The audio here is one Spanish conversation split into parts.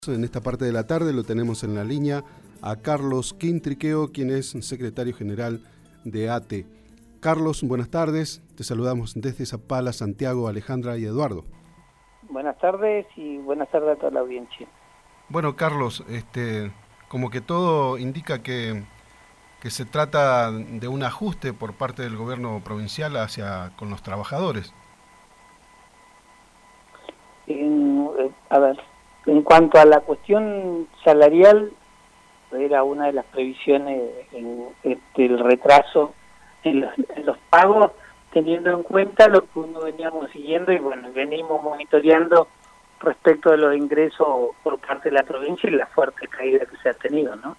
En esta parte de la tarde lo tenemos en la línea a Carlos Quintriqueo, quien es secretario general de ATE. Carlos, buenas tardes. Te saludamos desde Zapala, Santiago, Alejandra y Eduardo. Buenas tardes y buenas tardes a toda la audiencia. Bueno, Carlos, como que todo indica que se trata de un ajuste por parte del gobierno provincial con los trabajadores. En cuanto a la cuestión salarial, era una de las previsiones el retraso en los pagos, teniendo en cuenta lo que uno veníamos siguiendo y venimos monitoreando respecto de los ingresos por parte de la provincia y la fuerte caída que se ha tenido, ¿no?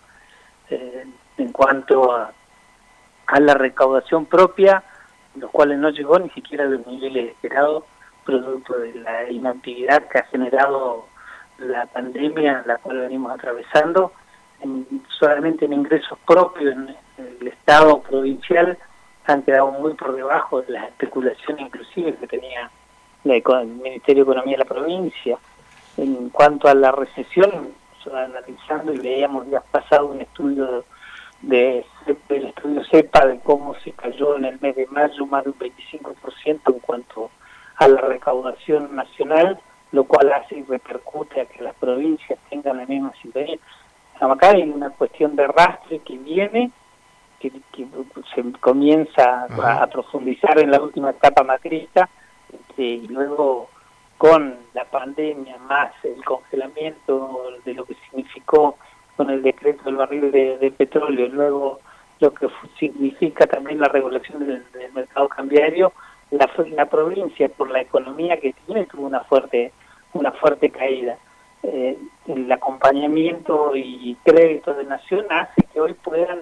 En cuanto a la recaudación propia, los cuales no llegó ni siquiera a los niveles esperados, producto de la inactividad que ha generado la pandemia, la cual venimos atravesando. Solamente en ingresos propios en el Estado provincial han quedado muy por debajo de las especulaciones inclusive que tenía el Ministerio de Economía de la provincia. En cuanto a la recesión, analizando y veíamos días pasados un estudio del estudio CEPA de cómo se cayó en el mes de mayo más de un 25% en cuanto a la recaudación nacional, lo cual hace y repercute a que las provincias tengan la misma situación. Acá hay una cuestión de rastre que viene, que se comienza a profundizar en la última etapa macrista, y luego con la pandemia más el congelamiento de lo que significó con el decreto del barril de petróleo, luego lo que significa también la regulación del mercado cambiario, la provincia, por la economía que tiene, tuvo una fuerte caída. El acompañamiento y crédito de Nación hace que hoy puedan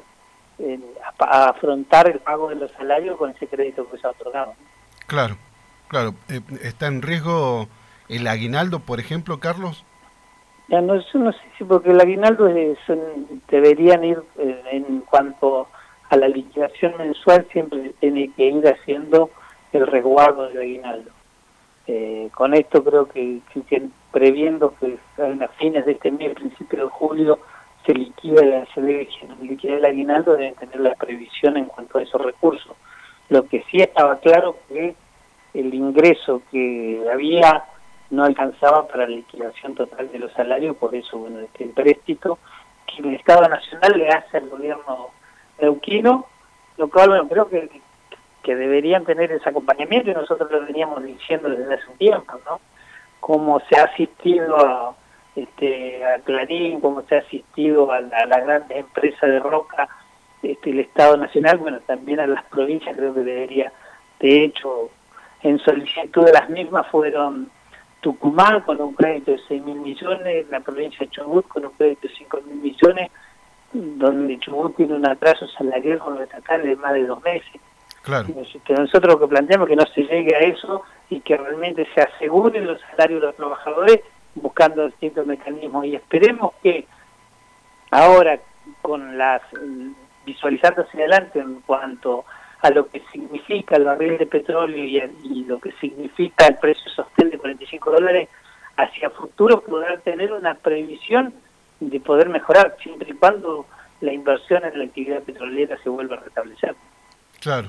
afrontar el pago de los salarios con ese crédito que se ha otorgado. Claro. ¿Está en riesgo el aguinaldo, por ejemplo, Carlos? Ya no sé si porque el aguinaldo deberían ir en cuanto a la liquidación mensual, siempre tiene que ir haciendo el resguardo del aguinaldo. Con esto creo que previendo que a fines de este mes, principio de julio, se debe liquidar el aguinaldo, deben tener la previsión en cuanto a esos recursos. Lo que sí estaba claro que el ingreso que había no alcanzaba para la liquidación total de los salarios, por eso el empréstito que el Estado Nacional le hace al gobierno neuquino, lo cual creo que deberían tener ese acompañamiento, y nosotros lo veníamos diciendo desde hace un tiempo, ¿no? Cómo se ha asistido a Clarín, cómo se ha asistido a las grandes empresas de roca, el Estado Nacional, también a las provincias creo que debería. De hecho, en solicitud de las mismas fueron Tucumán con un crédito de 6.000 millones, la provincia de Chubut con un crédito de 5.000 millones, donde Chubut tiene un atraso salarial con los estatales de más de 2 meses. Claro. Que nosotros lo que planteamos es que no se llegue a eso y que realmente se aseguren los salarios de los trabajadores buscando distintos mecanismos, y esperemos que ahora con visualizando hacia adelante en cuanto a lo que significa el barril de petróleo y lo que significa el precio sostén de $45, hacia futuro poder tener una previsión de poder mejorar, siempre y cuando la inversión en la actividad petrolera se vuelva a restablecer. Claro.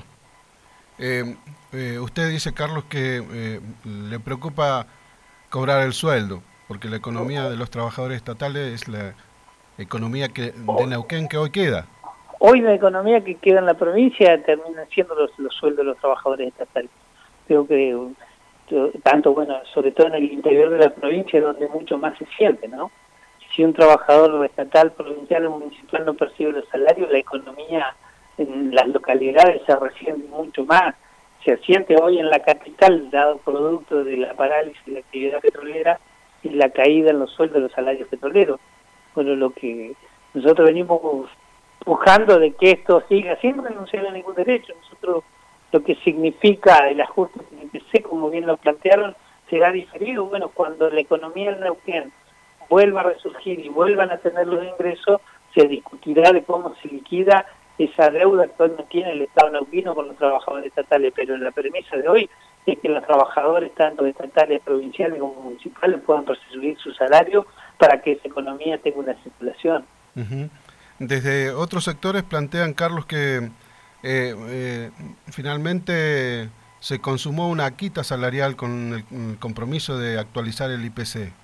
Usted dice, Carlos, que le preocupa cobrar el sueldo, porque la economía de los trabajadores estatales es la economía de Neuquén que hoy queda. Hoy la economía que queda en la provincia terminan siendo los sueldos de los trabajadores estatales. Creo que tanto, sobre todo en el interior de la provincia, es donde mucho más se siente, ¿no? Si un trabajador estatal, provincial o municipal no percibe los salarios, la economía en las localidades se resiente mucho más. Se siente hoy en la capital, dado producto de la parálisis de la actividad petrolera y la caída en los sueldos de los salarios petroleros. Bueno, lo que nosotros venimos buscando de que esto siga sin renunciar a ningún derecho. Nosotros lo que significa el ajuste del IPC, como bien lo plantearon, será diferido. Cuando la economía del Neuquén vuelva a resurgir y vuelvan a tener los ingresos, se discutirá de cómo se liquida esa deuda que actualmente tiene el Estado neuquino con los trabajadores estatales, pero la premisa de hoy es que los trabajadores, tanto estatales, provinciales como municipales, puedan percibir su salario para que esa economía tenga una circulación. Uh-huh. Desde otros sectores plantean, Carlos, que finalmente se consumó una quita salarial con el compromiso de actualizar el IPC.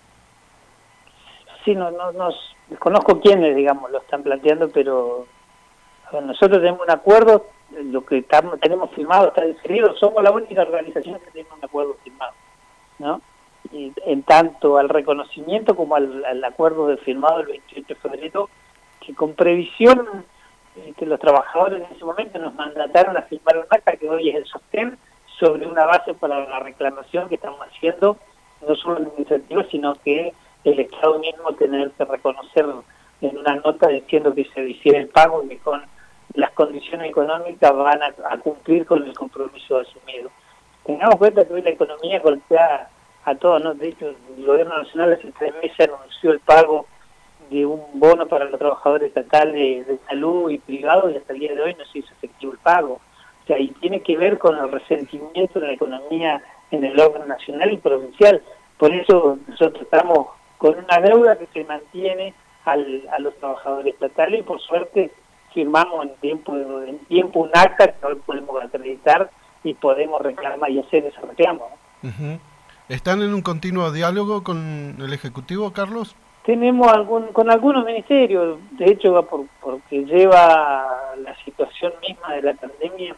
Sí, no desconozco quiénes, digamos, lo están planteando, pero nosotros tenemos un acuerdo, lo que tenemos firmado está definido, somos la única organización que tiene un acuerdo firmado, ¿no? Y en tanto al reconocimiento como al acuerdo firmado el 28 de febrero, que con previsión que los trabajadores en ese momento nos mandataron a firmar un acta que hoy es el sostén sobre una base para la reclamación que estamos haciendo, no solo administrativa, sino que el Estado mismo tener que reconocer en una nota diciendo que se hiciera el pago y que con las condiciones económicas van a cumplir con el compromiso asumido. Tengamos cuenta que hoy la economía golpea a todos, ¿no? De hecho, el Gobierno Nacional hace 3 meses anunció el pago de un bono para los trabajadores estatales de salud y privados, y hasta el día de hoy no se hizo efectivo el pago. O sea, y tiene que ver con el resentimiento de la economía en el orden nacional y provincial. Por eso nosotros estamos con una deuda que se mantiene a los trabajadores estatales, y por suerte firmamos en tiempo un acta que hoy podemos acreditar y podemos reclamar y hacer ese reclamo, ¿no? Uh-huh. ¿Están en un continuo diálogo con el Ejecutivo, Carlos? Tenemos con algunos ministerios, de hecho, porque lleva la situación misma de la pandemia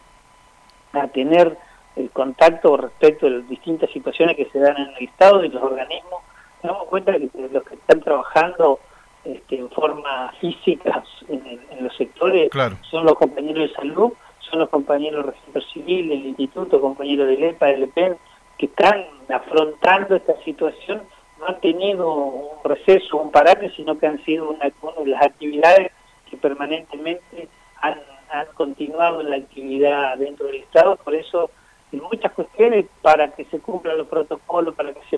a tener el contacto respecto de las distintas situaciones que se dan en el Estado y los organismos. Nos damos cuenta que los que están trabajando en forma física en los sectores, claro, son los compañeros de salud, son los compañeros del registro civil, el instituto, compañeros del EPA, del EPEN, que están afrontando esta situación. No han tenido un receso, un parate, sino que han sido una de las actividades que permanentemente han continuado en la actividad dentro del Estado. Por eso, en muchas cuestiones, para que se cumplan los protocolos, para que se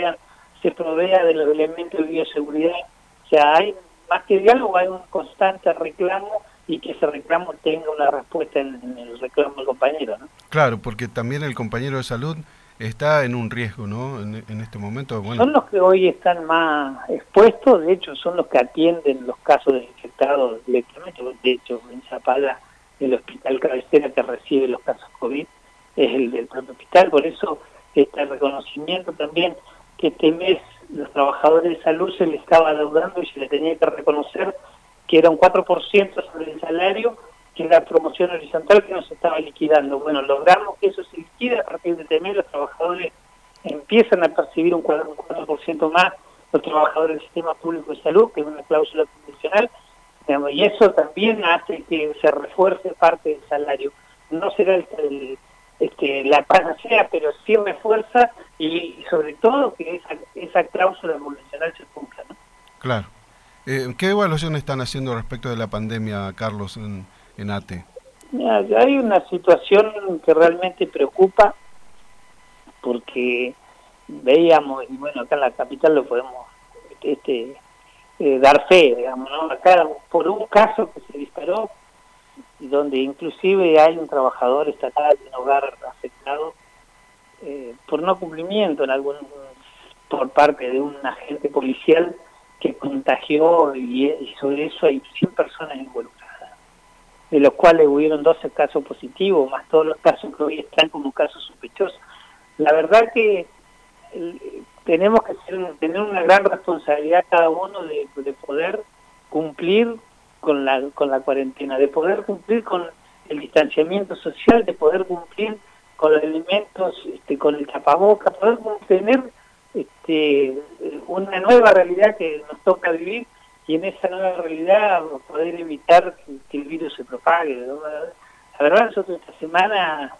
provea de los elementos de bioseguridad, o sea, hay más que diálogo, hay un constante reclamo, y que ese reclamo tenga una respuesta en el reclamo del compañero, ¿no? Claro, porque también el compañero de salud está en un riesgo, ¿no? En este momento, bueno. Son los que hoy están más expuestos, de hecho son los que atienden los casos de infectados directamente. De hecho, en Zapala, el hospital cabecera que recibe los casos COVID es el del propio hospital. Por eso este reconocimiento también, que este mes los trabajadores de salud se les estaba adeudando y se les tenía que reconocer que era un 4% sobre el salario, que era promoción horizontal que nos estaba liquidando. Bueno, logramos que eso se liquide. A partir de este mes los trabajadores empiezan a percibir un 4% más, los trabajadores del sistema público de salud, que es una cláusula condicional, digamos, y eso también hace que se refuerce parte del salario. No será la panacea, pero sí refuerza, y sobre todo que esa cláusula condicional se cumpla, ¿no? Claro. ¿Qué evaluación están haciendo respecto de la pandemia, Carlos, en ATE? Hay una situación que realmente preocupa, porque veíamos, y bueno, acá en la capital lo podemos dar fe, digamos, ¿no? Acá por un caso que se disparó, donde inclusive hay un trabajador estatal de un hogar afectado por no cumplimiento por parte de un agente policial que contagió, y sobre eso hay 100 personas involucradas, de los cuales hubieron 12 casos positivos, más todos los casos que hoy están como casos sospechosos. La verdad que tenemos que tener una gran responsabilidad cada uno de poder cumplir con la cuarentena, de poder cumplir con el distanciamiento social, de poder cumplir con los elementos, con el tapaboca, poder tener una nueva realidad que nos toca vivir, y en esa nueva realidad poder evitar que el virus se propague, ¿no? La verdad, nosotros esta semana,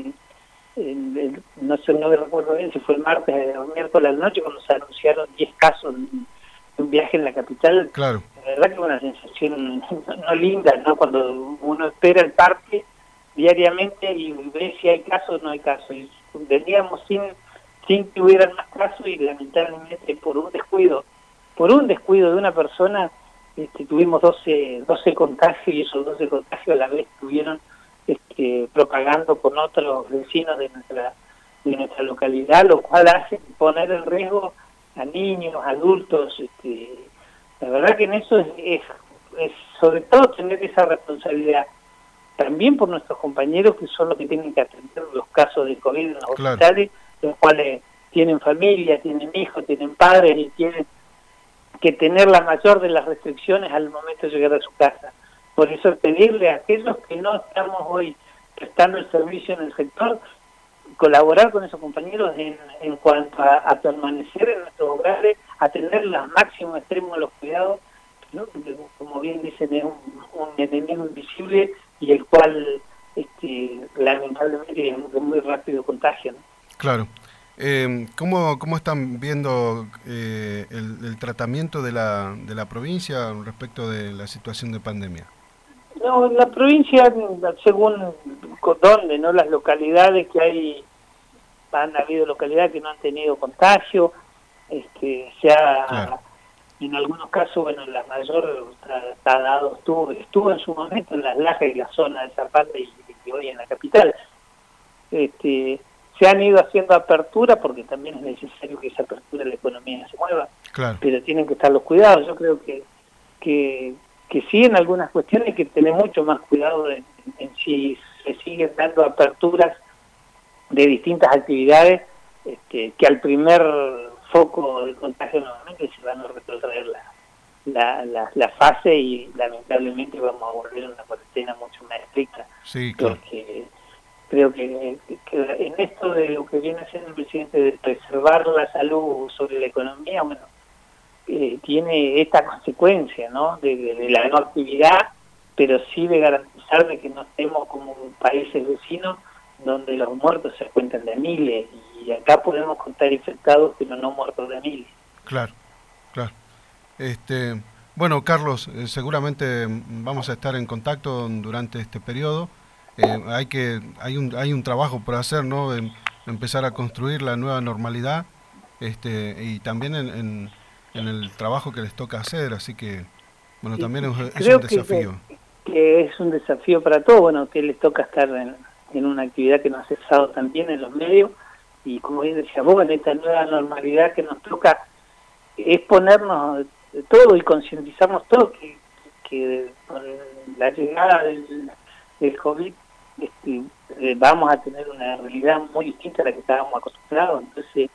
no sé, no me recuerdo bien si fue el martes o miércoles a la noche, cuando se anunciaron 10 casos de un viaje en la capital. Claro. La verdad que es una sensación no linda, ¿no? Cuando uno espera el parque diariamente y ve si hay casos o no hay casos. Y veníamos sin que hubieran más casos, y lamentablemente por un descuido de una persona tuvimos 12 contagios, y esos 12 contagios a la vez estuvieron propagando con otros vecinos de nuestra localidad, lo cual hace poner en riesgo a niños, adultos. La verdad que en eso es sobre todo tener esa responsabilidad también por nuestros compañeros, que son los que tienen que atender los casos de COVID en los hospitales, los cuales tienen familia, tienen hijos, tienen padres y tienen que tener la mayor de las restricciones al momento de llegar a su casa. Por eso pedirle a aquellos que no estamos hoy prestando el servicio en el sector, colaborar con esos compañeros en cuanto a permanecer en nuestros hogares, a tener los máximos extremos de los cuidados, ¿no? Porque, como bien dicen, es un enemigo invisible y el cual lamentablemente es muy rápido contagia, ¿no? Claro. ¿Cómo están viendo el tratamiento de la provincia respecto de la situación de pandemia? No, en la provincia, según dónde, ¿no? Las localidades que hay, han habido localidades que no han tenido contagio, Claro. En algunos casos, bueno, la mayor está dado, estuvo en su momento en Las Lajas y la zona de Zapata y hoy en la capital. Se han ido haciendo apertura porque también es necesario que esa apertura de la economía se mueva, Claro. pero tienen que estar los cuidados. Yo creo que sí, en algunas cuestiones hay que tener mucho más cuidado en si se siguen dando aperturas de distintas actividades, que al primer foco de contagio nuevamente se van a retroceder la fase y lamentablemente vamos a volver a una cuarentena mucho más estricta. Sí, claro. Porque creo que en esto de lo que viene haciendo el presidente de preservar la salud sobre la economía, bueno, tiene esta consecuencia, ¿no? De la no actividad, pero sí de garantizar de que no estemos como países vecinos donde los muertos se cuentan de miles, y acá podemos contar infectados pero no muertos de miles. Claro, claro. Bueno, Carlos, seguramente vamos a estar en contacto durante este periodo. Hay un trabajo por hacer, ¿no? Empezar a construir la nueva normalidad, y también en el trabajo que les toca hacer, así que, bueno, también es un desafío. Que es un desafío para todos, bueno, que les toca estar en una actividad que nos ha cesado también en los medios, y como bien decía vos, en esta nueva normalidad que nos toca es ponernos todo y concientizarnos todos que con la llegada del COVID vamos a tener una realidad muy distinta a la que estábamos acostumbrados. Entonces,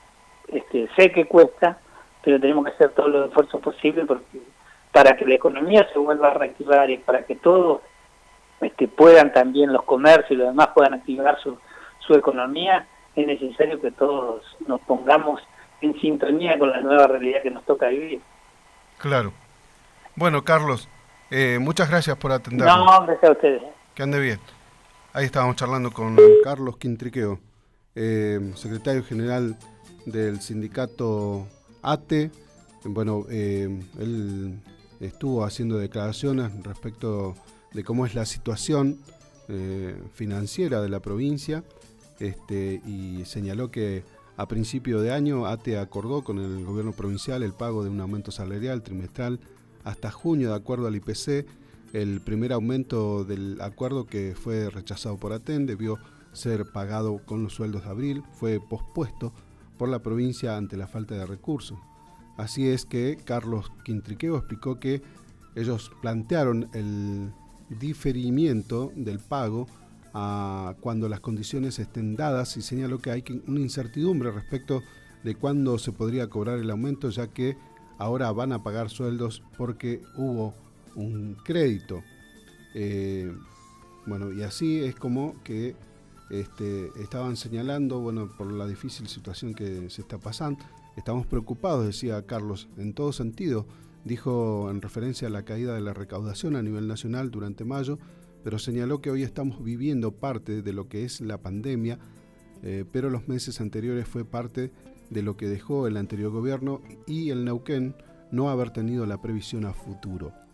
sé que cuesta, pero tenemos que hacer todos los esfuerzos posibles para que la economía se vuelva a reactivar y para que todos puedan también, los comercios y los demás puedan activar su economía. Es necesario que todos nos pongamos en sintonía con la nueva realidad que nos toca vivir. Claro. Bueno, Carlos, muchas gracias por atendernos. No, gracias a ustedes. Que ande bien. Ahí estábamos charlando con Carlos Quintriqueo, secretario general del sindicato ATE. Bueno, él estuvo haciendo declaraciones respecto de cómo es la situación financiera de la provincia, y señaló que a principio de año ATE acordó con el gobierno provincial el pago de un aumento salarial trimestral hasta junio de acuerdo al IPC. El primer aumento del acuerdo, que fue rechazado por ATEN, debió ser pagado con los sueldos de abril, fue pospuesto por la provincia ante la falta de recursos. Así es que Carlos Quintriqueo explicó que ellos plantearon el diferimiento del pago a cuando las condiciones estén dadas, y señaló que hay una incertidumbre respecto de cuándo se podría cobrar el aumento, ya que ahora van a pagar sueldos porque hubo un crédito. Bueno, y así es como que estaban señalando, bueno, por la difícil situación que se está pasando. Estamos preocupados, decía Carlos, en todo sentido. Dijo en referencia a la caída de la recaudación a nivel nacional durante mayo, pero señaló que hoy estamos viviendo parte de lo que es la pandemia, pero los meses anteriores fue parte de lo que dejó el anterior gobierno y el Neuquén no haber tenido la previsión a futuro.